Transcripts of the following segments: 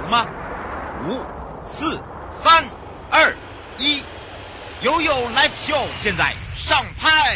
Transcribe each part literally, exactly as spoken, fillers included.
吗？五、四、三、二、一，悠悠 Live Show 现在上拍。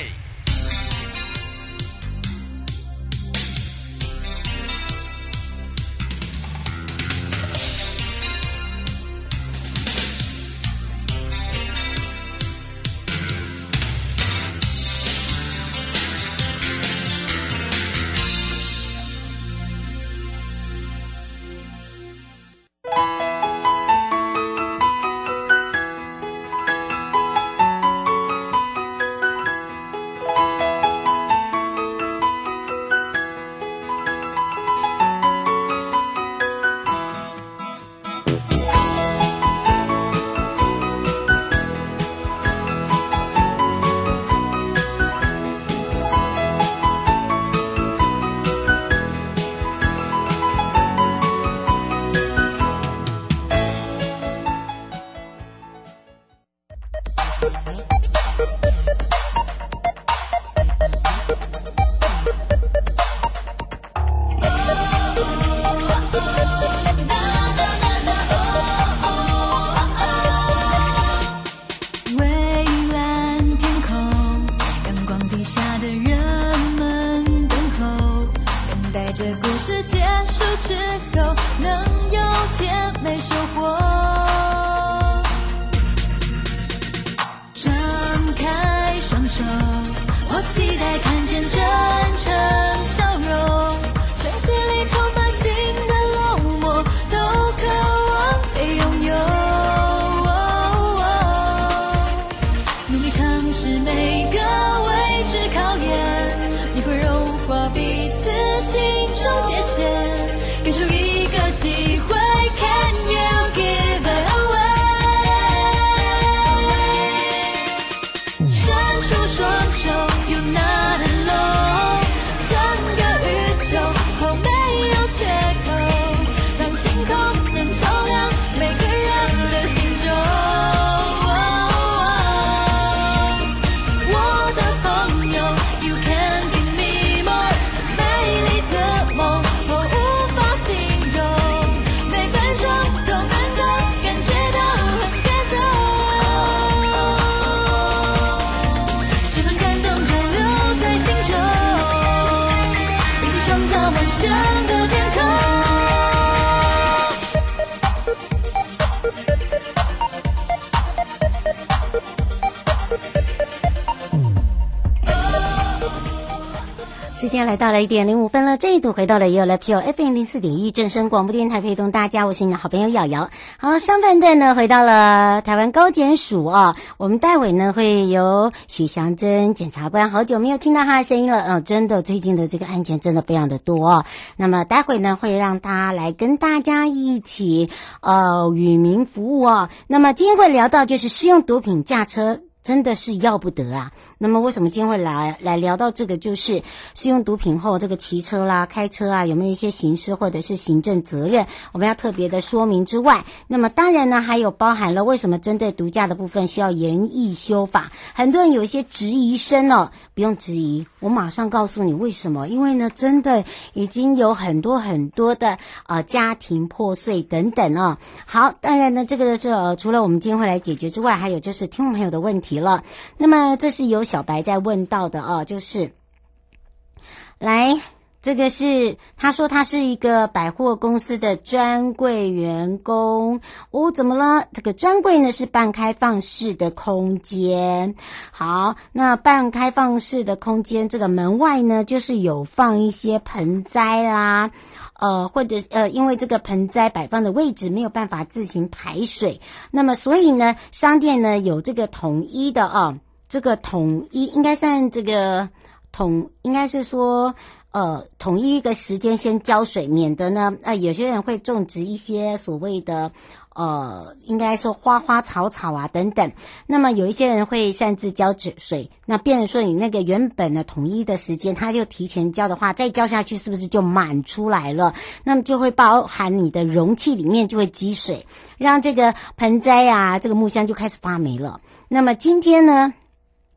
时间来到了一点零五分了，这一度回到了悠悠 Live Show F M 零四点一正声广播电台，陪同大家，我是你的好朋友瑶瑶。好，上半段呢回到了台湾高检署啊，我们待会呢会由许祥珍检察官，好久没有听到他的声音了，嗯、呃，真的最近的这个案件真的非常的多哦。那么待会呢会让他来跟大家一起呃与民服务哦。那么今天会聊到就是使用毒品驾车真的是要不得啊。那么为什么今天会来来聊到这个，就是使用毒品后这个骑车啦开车啊有没有一些刑事或者是行政责任，我们要特别的说明之外，那么当然呢还有包含了为什么针对毒驾的部分需要严厉修法。很多人有一些质疑声哦，不用质疑，我马上告诉你为什么。因为呢真的已经有很多很多的呃家庭破碎等等哦。好，当然呢这个是、呃、除了我们今天会来解决之外，还有就是听众朋友的问题了。那么这是由小白在问到的哦，就是来这个是他说他是一个百货公司的专柜员工哦，怎么了？这个专柜呢是半开放式的空间。好，那半开放式的空间，这个门外呢就是有放一些盆栽啦。呃，或者呃，因为这个盆栽摆放的位置没有办法自行排水，那么所以呢，商店呢有这个统一的啊，这个统一应该算这个统，应该是说呃统一一个时间先浇水，免得呢呃有些人会种植一些所谓的呃应该说花花草草啊等等，那么有一些人会擅自浇水，那变成说你那个原本的统一的时间他就提前浇的话，再浇下去是不是就满出来了？那么就会包含你的容器里面就会积水，让这个盆栽啊这个木箱就开始发霉了。那么今天呢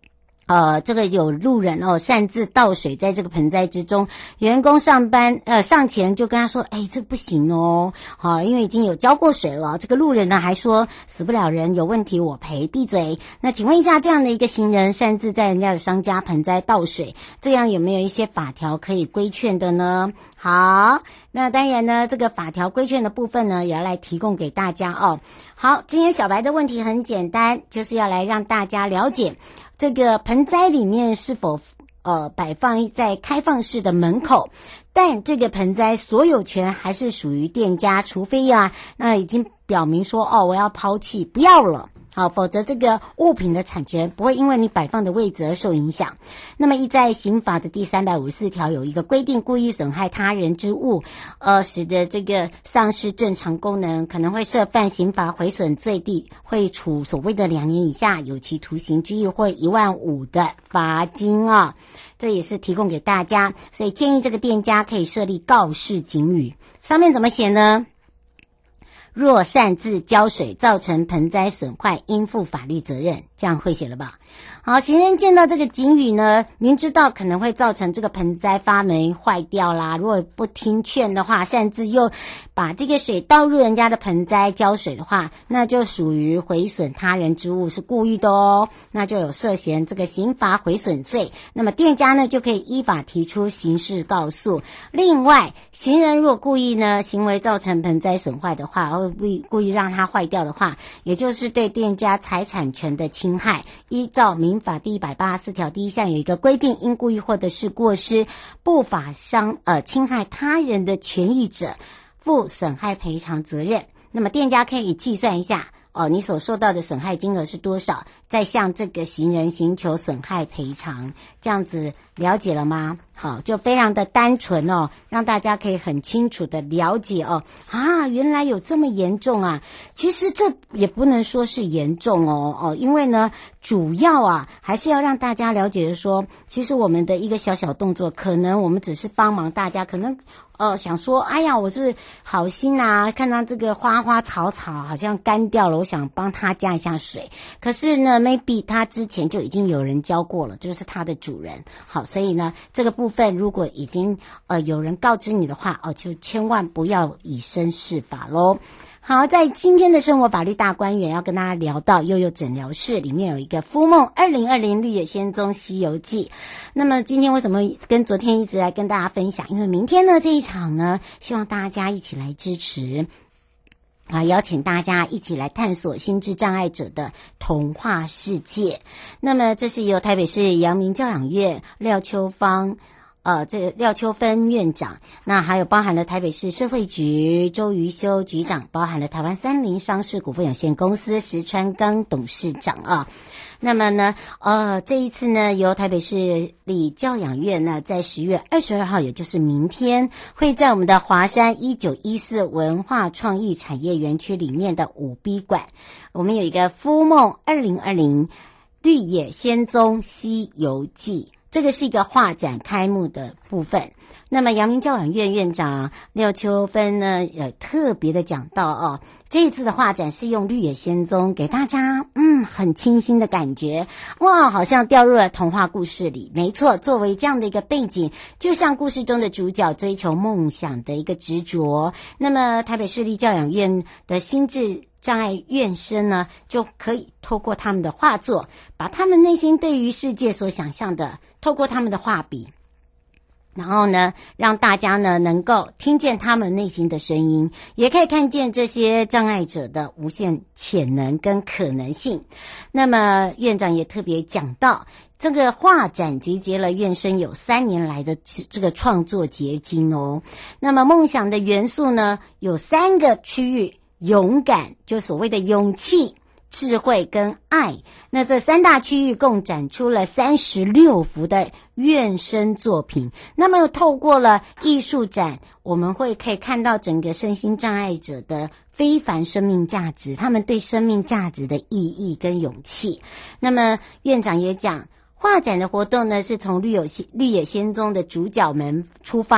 呃，这个有路人哦，擅自倒水在这个盆栽之中，员工上班呃上前就跟他说，哎，这不行哦，好、哦，因为已经有浇过水了。这个路人呢还说死不了人，有问题我赔，闭嘴。那请问一下，这样的一个行人擅自在人家的商家盆栽倒水，这样有没有一些法条可以规劝的呢？好，那当然呢，这个法条规劝的部分呢，也要来提供给大家哦。好，今天小白的问题很简单，就是要来让大家了解这个盆栽里面是否呃摆放在开放式的门口，但这个盆栽所有权还是属于店家，除非啊，那已经表明说哦，我要抛弃，不要了。好，否则这个物品的产权不会因为你摆放的位置而受影响。那么依在刑法的第三百五十四条有一个规定，故意损害他人之物，呃，使得这个丧失正常功能，可能会涉犯刑法毁损罪地，会处所谓的两年以下有期徒刑、拘役或一万五的罚金啊。这也是提供给大家，所以建议这个店家可以设立告示警语。上面怎么写呢？若擅自浇水造成盆栽损坏，应负法律责任，这样会写了吧？好，行人见到这个警语呢，明知道可能会造成这个盆栽发霉坏掉啦，如果不听劝的话，擅自又把这个水倒入人家的盆栽浇水的话，那就属于毁损他人之物，是故意的哦，那就有涉嫌这个刑法毁损罪。那么店家呢就可以依法提出刑事告诉。另外，行人若故意呢行为造成盆栽损坏的话，或故意让它坏掉的话，也就是对店家财产权的侵害，依照民法第一百八十四条第一项有一个规定，因故意或者是过失不法伤呃侵害他人的权益者，负损害赔偿责任。那么店家可以计算一下哦，你所受到的损害金额是多少，再向这个行人寻求损害赔偿，这样子了解了吗？好，就非常的单纯哦，让大家可以很清楚的了解哦。啊，原来有这么严重啊！其实这也不能说是严重哦哦，因为呢，主要啊还是要让大家了解的说，其实我们的一个小小动作，可能我们只是帮忙大家，可能呃想说，哎呀，我是好心啊，看到这个花花草草好像干掉了，我想帮他加一下水。可是呢 ，maybe 他之前就已经有人浇过了，就是他的主人。好，所以呢，这个部分如果已经呃有人告知你的话，哦，就千万不要以身试法咯。好，在今天的生活法律大观园要跟大家聊到悠悠诊疗室里面有一个夫梦二零二零绿野仙踪西游记。那么今天为什么跟昨天一直来跟大家分享？因为明天呢这一场呢，希望大家一起来支持。啊，邀请大家一起来探索心智障碍者的童话世界。那么这是由台北市阳明教养院廖秋芳呃，这个廖秋芬院长，那还有包含了台北市社会局周瑜修局长，包含了台湾三菱商事股份有限公司石川刚董事长啊。那么呢，呃，这一次呢，由台北市立教养院呢，在十月二十二号，也就是明天，会在我们的华山一九一四文化创意产业园区里面的五 B 馆，我们有一个夫梦二零二零绿野仙踪西游记。这个是一个画展开幕的部分。那么阳明教养院院长廖秋芬呢，呃，特别的讲到哦，这一次的画展是用绿野仙踪给大家，嗯，很清新的感觉，哇，好像掉入了童话故事里。没错，作为这样的一个背景，就像故事中的主角追求梦想的一个执着。那么台北市立教养院的心智障碍院生呢，就可以透过他们的画作，把他们内心对于世界所想象的，透过他们的画笔，然后呢，让大家呢能够听见他们内心的声音，也可以看见这些障碍者的无限潜能跟可能性。那么院长也特别讲到，这个画展集结了院生有三年来的这个创作结晶哦。那么梦想的元素呢，有三个区域。勇敢，就所谓的勇气、智慧跟爱，那这三大区域共展出了三十六幅的院生作品。那么透过了艺术展，我们会可以看到整个身心障碍者的非凡生命价值，他们对生命价值的意义跟勇气。那么院长也讲，画展的活动呢，是从绿有绿野仙踪的主角们出发，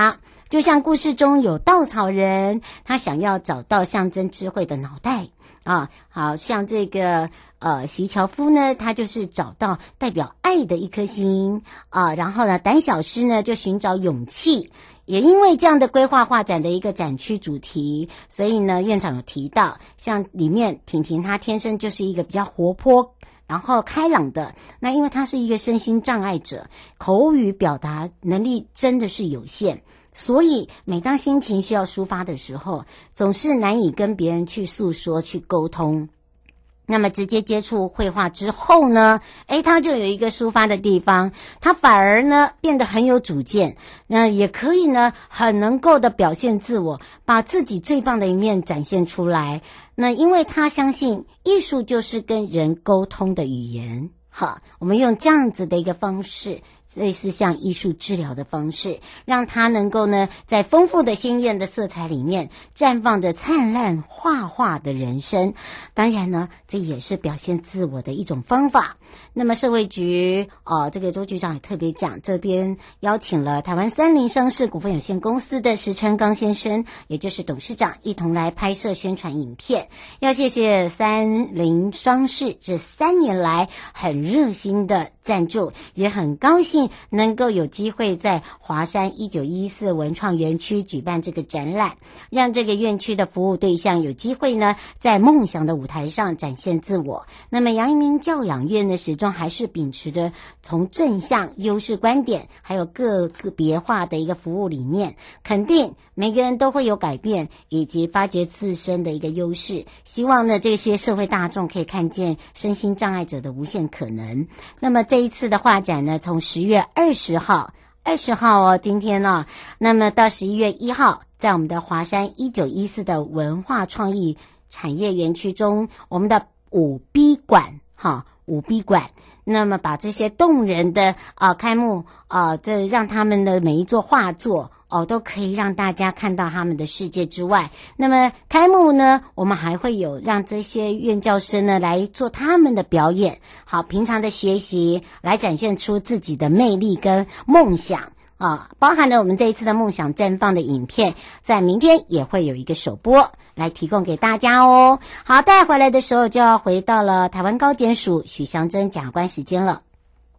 就像故事中有稻草人，他想要找到象征智慧的脑袋啊，好像这个呃席樵夫呢，他就是找到代表爱的一颗心啊，然后呢胆小狮呢就寻找勇气。也因为这样的规划画展的一个展区主题，所以呢院长有提到，像里面婷婷她天生就是一个比较活泼然后开朗的，那因为她是一个身心障碍者，口语表达能力真的是有限，所以每当心情需要抒发的时候，总是难以跟别人去诉说去沟通。那么直接接触绘画之后呢，诶，他就有一个抒发的地方，他反而呢变得很有主见，那也可以呢很能够的表现自我，把自己最棒的一面展现出来。那因为他相信艺术就是跟人沟通的语言，好，我们用这样子的一个方式，类似像艺术治疗的方式，让它能够呢在丰富的鲜艳的色彩里面绽放着灿烂画画的人生。当然呢这也是表现自我的一种方法。那么社会局呃，这个周局长也特别讲，这边邀请了台湾三菱商事股份有限公司的石川刚先生，也就是董事长，一同来拍摄宣传影片。要谢谢三菱商事这三年来很热心的赞助，也很高兴能够有机会在华山一九一四文创园区举办这个展览，让这个院区的服务对象有机会呢在梦想的舞台上展现自我。那么阳明教养院呢始终还是秉持着从正向优势观点，还有个个别化的一个服务理念，肯定每个人都会有改变，以及发掘自身的一个优势。希望呢这些社会大众可以看见身心障碍者的无限可能。那么这一次的画展呢，从十月二十号二十号哦，今天呢、哦，那么到十一月一号，在我们的华山一九一四的文化创意产业园区中，我们的五 B 馆哈五 B 馆，那么把这些动人的啊、呃、开幕啊、呃，这让他们的每一座画作哦，都可以让大家看到他们的世界之外。那么开幕呢，我们还会有让这些院教生呢来做他们的表演，好，平常的学习来展现出自己的魅力跟梦想啊，包含了我们这一次的梦想绽放的影片，在明天也会有一个首播来提供给大家哦。好，带回来的时候就要回到了台湾高检署许祥珍检察官时间了。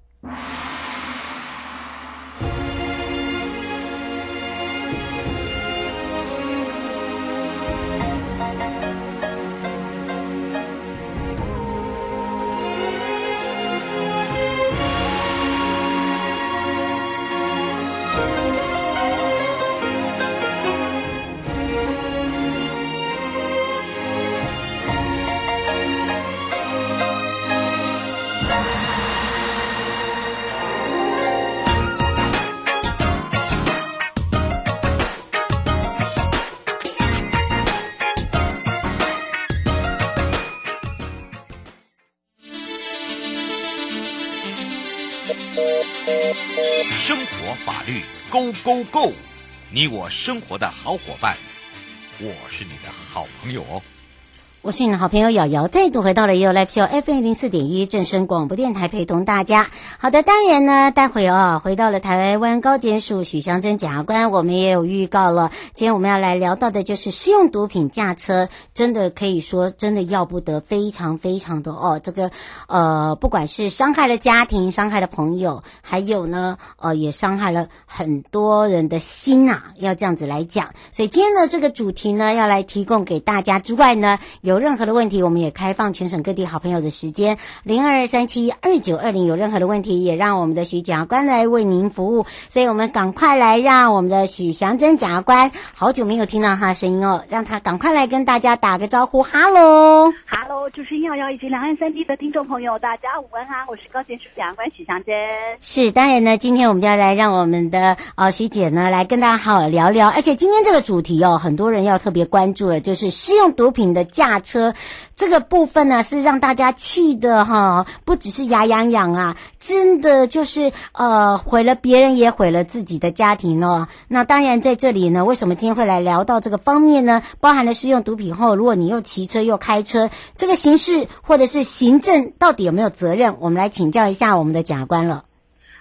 生活法律 Go Go Go， 你我生活的好伙伴，我是你的好朋友哦。 我是你的好朋友瑶瑶，再度回到了也有 Live Show F M 零四点一正声广播电台，陪同大家。好的，当然呢，待会啊、哦，回到了台湾高检署许祥珍检察官，我们也有预告了。今天我们要来聊到的就是适用毒品驾车，真的可以说真的要不得，非常非常的哦，这个呃，不管是伤害了家庭，伤害了朋友，还有呢，呃，也伤害了很多人的心啊，要这样子来讲。所以今天的这个主题呢，要来提供给大家之外呢，有任何的问题，我们也开放全省各地好朋友的时间零二三七二九二零，有任何的问题也让我们的许检察官来为您服务。所以我们赶快来让我们的许祥珍检察官，好久没有听到他的声音哦，让他赶快来跟大家打个招呼。哈喽哈喽，主持人瑶瑶以及两岸三地的听众朋友，大家午安啊！我是高检署检察官许祥珍。 是，当然呢，今天我们就要来让我们的呃许姐呢来跟大家好好聊聊，而且今天这个主题哦，很多人要特别关注的，就是适用毒品的驾车这个部分呢，是让大家气的哈，不只是牙痒痒啊，真的就是呃毁了别人也毁了自己的家庭哦。那当然在这里呢，为什么今天会来聊到这个方面呢？包含了适用毒品后，如果你又骑车又开车，这个刑事或者是行政到底有没有责任？我们来请教一下我们的检察官了。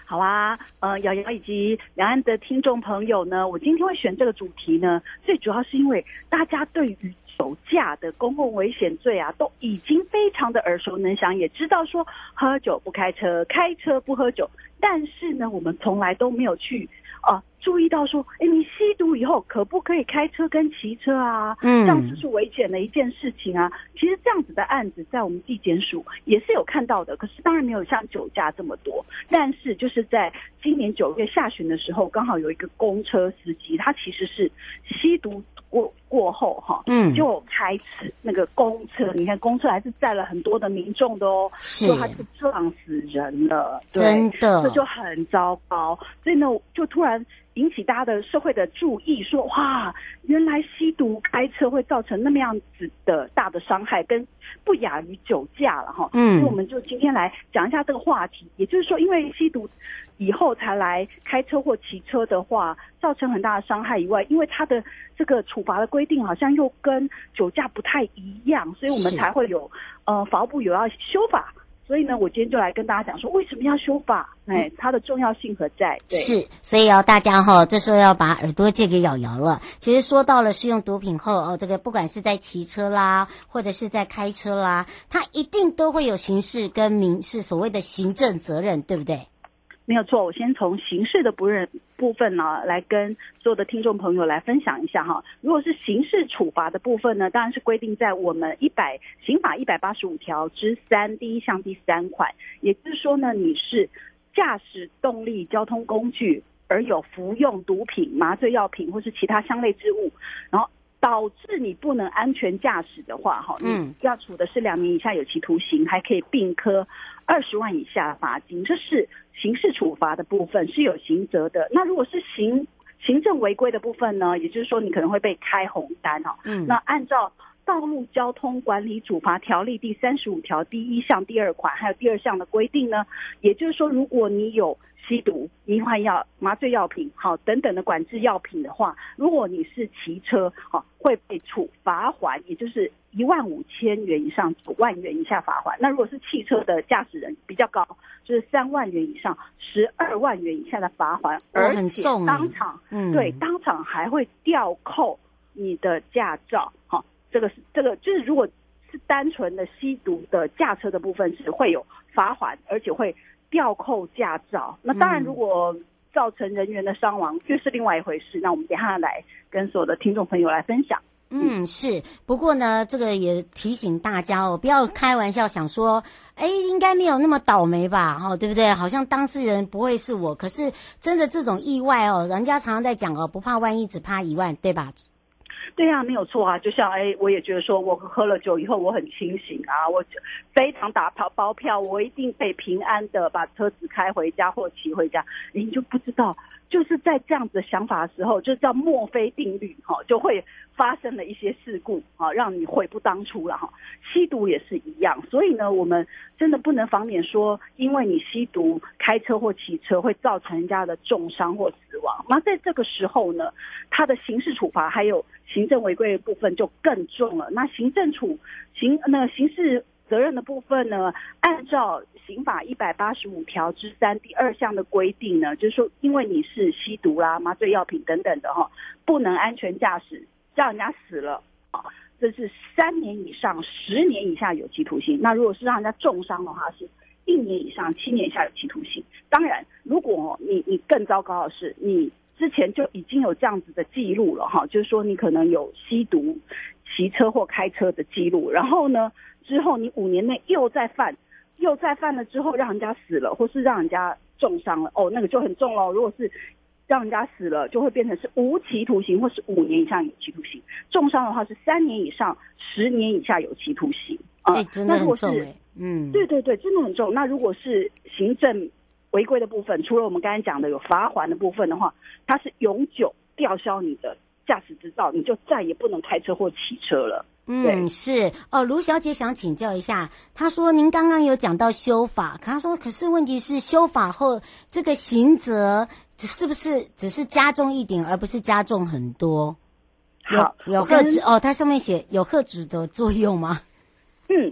好啊，呃，瑶瑶以及两岸的听众朋友呢，我今天会选这个主题呢，最主要是因为大家对于酒驾的公共危险罪啊，都已经非常的耳熟能详，也知道说喝酒不开车，开车不喝酒，但是呢，我们从来都没有去呃注意到说，哎，你吸毒以后可不可以开车跟骑车啊？嗯，这样是不是违检的一件事情啊？其实这样子的案子在我们地检署也是有看到的，可是当然没有像酒驾这么多。但是就是在今年九月下旬的时候，刚好有一个公车司机，他其实是吸毒过过后哈，嗯，就开始那个公车，你看公车还是载了很多的民众的哦， 是， 就他就撞死人了，对， 真的， 这就很糟糕。所以呢，就突然引起大家的社会的注意，说哇，原来吸毒开车会造成那么样子的大的伤害，跟不亚于酒驾了哈。嗯，所以我们就今天来讲一下这个话题。也就是说，因为吸毒以后才来开车或骑车的话，造成很大的伤害以外，因为它的这个处罚的规定好像又跟酒驾不太一样，所以我们才会有呃法务部有要修法。所以呢，我今天就来跟大家讲说，为什么要修法？哎，它的重要性何在？对， 是，所以哦，大家哈、哦，这时候要把耳朵借给瑶瑶了。其实说到了使用毒品后哦，这个不管是在骑车啦，或者是在开车啦，它一定都会有刑事跟民事所谓的行政责任，对不对？ 没有错，我先从刑事的部分部分呢，来跟所有的听众朋友来分享一下哈。如果是刑事处罚的部分呢，当然是规定在我们一百刑法一百八十五条之三第一项第三款，也就是说呢，你是驾驶动力交通工具而有服用毒品、麻醉药品或是其他相类之物，然后导致你不能安全驾驶的话，哈，嗯，要处的是两年以下有期徒刑，还可以并科二十万以下罚金，这是刑事处罚的部分，是有刑责的。那如果是行行政违规的部分呢，也就是说你可能会被开红单哦。嗯，那按照道路交通管理处罚条例第三十五条第一项第二款还有第二项的规定呢，也就是说，如果你有吸毒、迷幻药、麻醉药品好等等的管制药品的话，如果你是骑车好，会被处罚锾，也就是一万五千元以上九万元以下罚锾。那如果是汽车的驾驶人比较高，就是三万元以上十二万元以下的罚锾，而且当场、嗯、对当场还会吊扣你的驾照。好，这个是这个就是如果是单纯的吸毒的驾车的部分是会有罚锾，而且会吊扣驾照。那当然如果造成人员的伤亡就是另外一回事，那我们等一下来跟所有的听众朋友来分享。 嗯，是。不过呢，这个也提醒大家哦，不要开玩笑想说，哎，应该没有那么倒霉吧，哦，对不对？好像当事人不会是我，可是真的这种意外哦，人家常常在讲哦，不怕万一，只怕一万，对吧？ 对啊，没有错啊。就像哎，我也觉得说，我喝了酒以后我很清醒啊，我非常打包包票，我一定可以平安的把车子开回家或骑回家。你就不知道，就是在这样子的想法的时候，就叫墨菲定律哈，就会发生了一些事故啊，让你悔不当初了哈。吸毒也是一样，所以呢，我们真的不能防免说，因为你吸毒开车或骑车会造成人家的重伤或死亡。那在这个时候呢，他的刑事处罚还有行政违规的部分就更重了。那行政处刑那刑事责任的部分呢，按照刑法一百八十五条之三第二项的规定呢，就是说，因为你是吸毒啦、麻醉药品等等的哈，不能安全驾驶，让人家死了啊，这是三年以上十年以下有期徒刑。那如果是让人家重伤的话，是一年以上七年以下有期徒刑。当然，如果你你更糟糕的是，你之前就已经有这样子的记录了哈，就是说你可能有吸毒、骑车或开车的记录，然后呢，之后你五年内又再犯，又再犯了之后让人家死了，或是让人家重伤了，哦，那个就很重了。如果是让人家死了，就会变成是无期徒刑或是五年以上有期徒刑；重伤的话是三年以上十年以下有期徒刑。 啊、欸，真的很重哎、欸，嗯， 对对对，真的很重。那如果是行政违规的部分，除了我们刚才讲的有罚锾的部分的话，它是永久吊销你的驾驶执照，你就再也不能开车或骑车了。 嗯，是哦。卢小姐想请教一下，她说您刚刚有讲到修法，她说可是问题是修法后这个刑责是不是只是加重一点，而不是加重很多？ 好， 有有遏制哦，它上面写有遏制的作用吗？ 嗯，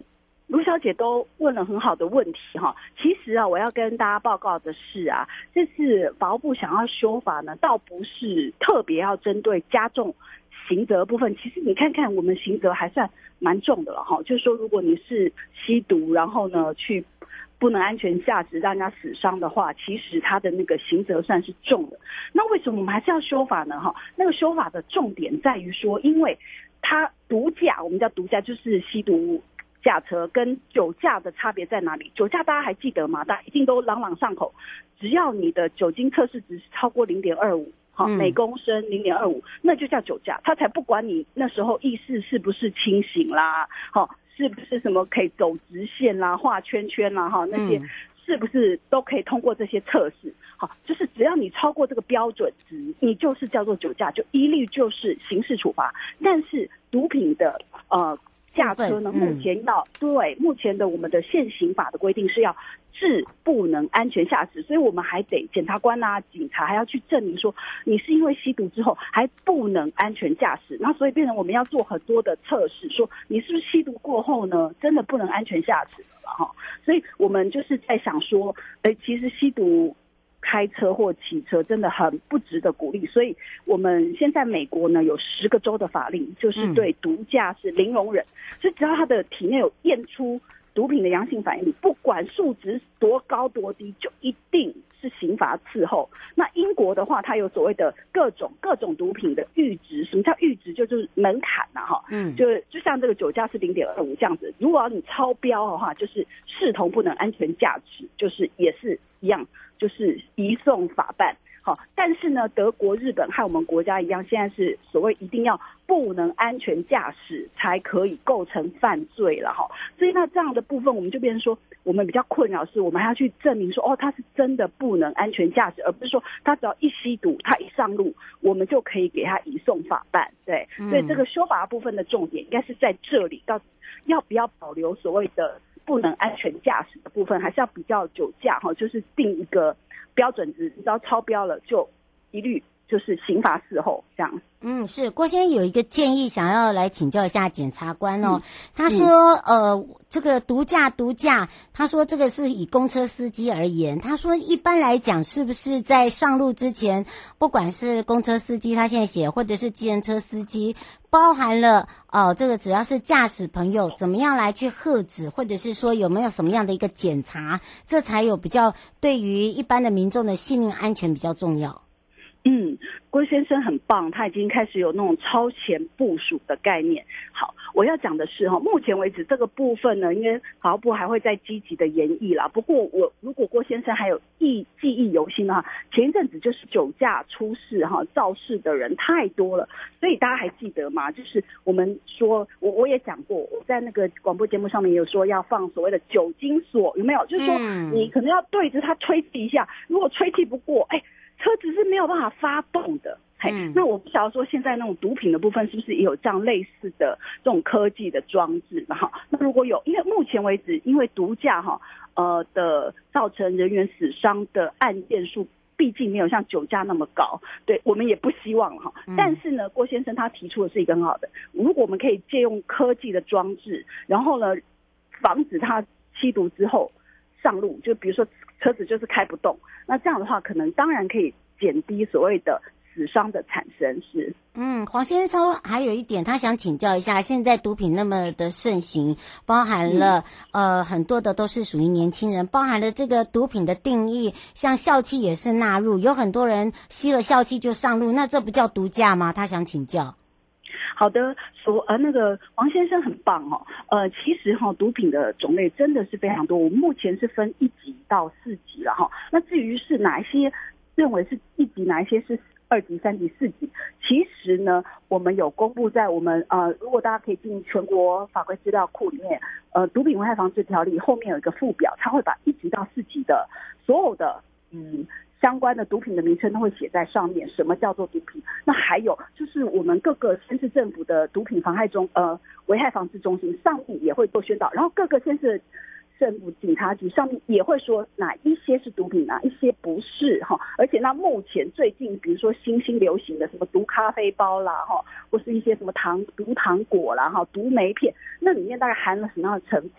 卢小姐都问了很好的问题哈。其实啊，我要跟大家报告的是啊，这次法务部想要修法呢，倒不是特别要针对加重刑责部分。其实你看看我们刑责还算蛮重的了哈。就是说，如果你是吸毒，然后呢去不能安全驾驶让人家死伤的话，其实他的那个刑责算是重的。那为什么我们还是要修法呢？哈，那个修法的重点在于说，因为他毒驾，我们叫毒驾，就是吸毒驾车，跟酒驾的差别在哪里？酒驾大家还记得吗？大家一定都朗朗上口，只要你的酒精测试值超过零点二五，好，每公升零点二五，那就叫酒驾，他才不管你那时候意识是不是清醒啦，好，是不是什么可以走直线啦、画圈圈啦，哈，那些是不是都可以通过这些测试？好，就是只要你超过这个标准值，你就是叫做酒驾，就一律就是刑事处罚。但是毒品的呃。驾车呢，目前要、嗯、对目前的我们的现行法的规定是要致不能安全驾驶，所以我们还得检察官啊、警察还要去证明说你是因为吸毒之后还不能安全驾驶，那所以变成我们要做很多的测试，说你是不是吸毒过后呢，真的不能安全驾驶了哈。所以我们就是在想说，哎，其实吸毒开车或骑车真的很不值得鼓励，所以我们现在美国呢有十个州的法令，就是对毒驾是零容忍，所以只要他的体内有验出毒品的阳性反应，不管数值多高多低，就一定是刑罚伺候。那英国的话，它有所谓的各种各种毒品的阈值，什么叫阈值？就是门槛呐、啊，哈，嗯，就就像这个酒驾是零点二五这样子，如果要你超标的话，就是视同不能安全驾驶，就是也是一样。就是移送法办，好，但是呢，德国、日本和我们国家一样，现在是所谓一定要不能安全驾驶才可以构成犯罪了哈。所以那这样的部分，我们就变成说，我们比较困扰是，我们还要去证明说，哦，他是真的不能安全驾驶，而不是说他只要一吸毒，他一上路，我们就可以给他移送法办。对，嗯、所以这个修法部分的重点应该是在这里，到要不要保留所谓的不能安全驾驶的部分，还是要比较酒驾哈，就是定一个标准值，只要超标了就一律就是刑罚伺候这样。 嗯，是郭先生有一个建议，想要来请教一下检察官哦。嗯、他说，嗯、呃，这个毒驾毒驾，他说这个是以公车司机而言，他说一般来讲，是不是在上路之前，不管是公车司机他现在写，或者是计程车司机，包含了哦、呃，这个只要是驾驶朋友，怎么样来去喝止，或者是说有没有什么样的一个检查，这才有比较对于一般的民众的性命安全比较重要。 嗯，郭先生很棒，他已经开始有那种超前部署的概念。好，我要讲的是哈，目前为止这个部分呢，因为法务部还会再积极的研议啦。不过我如果郭先生还有忆记忆犹新的话，前一阵子就是酒驾出事哈，肇事的人太多了，所以大家还记得吗？就是我们说，我我也讲过，我在那个广播节目上面有说要放所谓的酒精锁，有没有？就是说你可能要对着它吹气一下，如果吹气不过，哎。车子是没有办法发动的，嘿，嗯、那我不晓得说现在那种毒品的部分是不是也有这样类似的这种科技的装置哈？那如果有，因为目前为止，因为毒驾哈呃的造成人员死伤的案件数，毕竟没有像酒驾那么高，对我们也不希望哈。嗯、但是呢，郭先生他提出的是一个很好的，如果我们可以借用科技的装置，然后呢，防止他吸毒之后上路，就比如说车子就是开不动，那这样的话，可能当然可以减低所谓的死伤的产生。是， 嗯，黄先生还有一点，他想请教一下，现在毒品那么的盛行，包含了、嗯、呃很多的都是属于年轻人，包含了这个毒品的定义，像笑气也是纳入，有很多人吸了笑气就上路，那这不叫毒驾吗？他想请教。 好的，说呃那个王先生很棒哦，呃其实哈、哦、毒品的种类真的是非常多，我们目前是分一级到四级了哈。那至于是哪一些认为是一级，哪一些是二级、三级、四级，其实呢我们有公布在我们呃如果大家可以进全国法规资料库里面，呃毒品危害防治条例后面有一个附表，它会把一级到四级的所有的嗯。相关的毒品的名称都会写在上面，什么叫做毒品？那还有就是我们各个县市政府的毒品妨害中呃危害防治中心上面也会做宣导，然后各个县市政府警察局上面也会说哪一些是毒品，哪一些不是哈。而且那目前最近比如说新兴流行的什么毒咖啡包啦哈，或是一些什么糖毒糖果啦哈，毒梅片，那里面大概含了什么样的成分？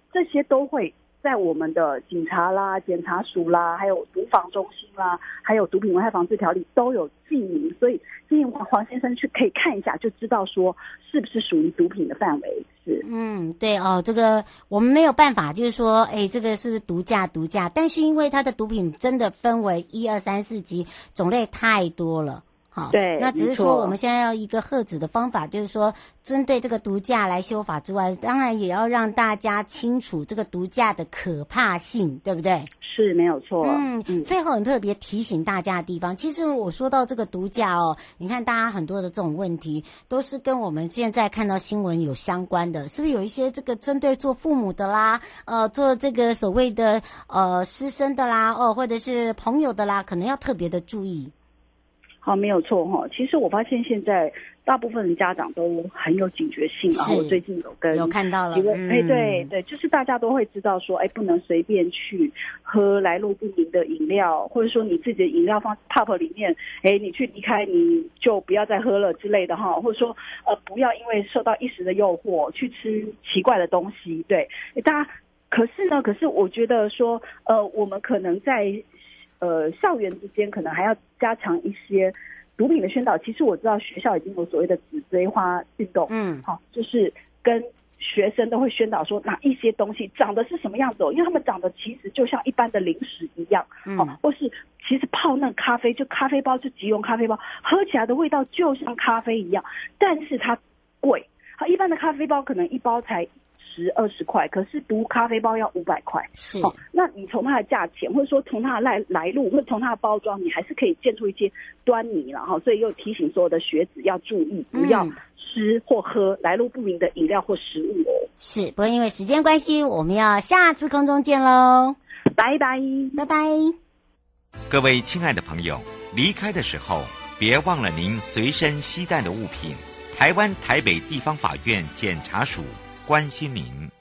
这些都会在我们的警察啦、检察署啦，还有毒防中心啦，还有毒品危害防治条例都有记名，所以建议黄先生去可以看一下，就知道说是不是属于毒品的范围。是， 嗯，对哦，这个我们没有办法，就是说，哎，这个是不是毒驾？毒驾，但是因为它的毒品真的分为一二三四级，种类太多了。好， 对， 那只是说我们现在要一个遏止的方法，就是说针对这个毒驾来修法之外，当然也要让大家清楚这个毒驾的可怕性，对不对？ 是没有错。 嗯嗯。最后很特别提醒大家的地方，其实我说到这个毒驾哦，你看大家很多的这种问题都是跟我们现在看到新闻有相关的，是不是有一些这个针对做父母的啦，呃，做这个所谓的呃师生的啦，哦，或者是朋友的啦，可能要特别的注意。 好，没有错哈。其实我发现现在大部分的家长都很有警觉性，然后我最近有跟有看到了， 几位，哎、嗯，对对，就是大家都会知道说，哎，不能随便去喝来路不明的饮料，或者说你自己的饮料放 pub 里面，哎，你去离开你就不要再喝了之类的哈，或者说呃不要因为受到一时的诱惑去吃奇怪的东西，对，大家可是呢，可是我觉得说，呃，我们可能在。呃，校园之间可能还要加强一些毒品的宣导。其实我知道学校已经有所谓的紫锥花运动，嗯，好，就是跟学生都会宣导说哪一些东西长得是什么样子哦，因为他们长得其实就像一般的零食一样，嗯，哦，或是其实泡那咖啡就咖啡包就即溶咖啡包，喝起来的味道就像咖啡一样，但是它贵，好，一般的咖啡包可能一包才十二十块，可是毒咖啡包要五百块。 是， 哦，那你从它的价钱，或者说从它的来来路，或者从它的包装，你还是可以见出一些端倪了哈。所以又提醒所有的学子要注意，不要吃或喝来路不明的饮料或食物哦。 是，不过因为时间关系，我们要下次空中见喽， 拜拜， 拜拜。 各位亲爱的朋友，离开的时候别忘了您随身携带的物品。台湾台北地方法院检察署关心您。